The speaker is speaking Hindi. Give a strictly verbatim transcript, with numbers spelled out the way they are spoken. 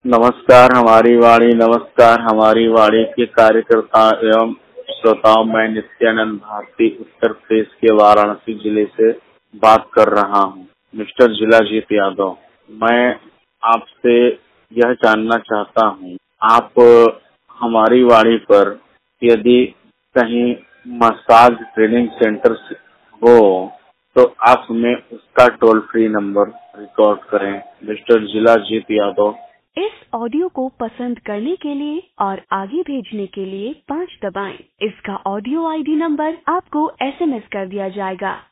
नमस्कार हमारी वाणी, नमस्कार हमारी वाणी के कार्यकर्ता एवं श्रोताओं, मैं नित्यानंद भारती उत्तर प्रदेश के वाराणसी जिले से बात कर रहा हूँ। मिस्टर जिलाजीत यादव, मैं आपसे यह जानना चाहता हूँ, आप हमारी वाणी पर यदि कहीं मसाज ट्रेनिंग सेंटर हो तो आप हमें उसका टोल फ्री नंबर रिकॉर्ड करें। मिस्टर जिलाजीत यादव। इस ऑडियो को पसंद करने के लिए और आगे भेजने के लिए पाँच दबाएं। इसका ऑडियो आईडी नंबर आपको एसएमएस कर दिया जाएगा।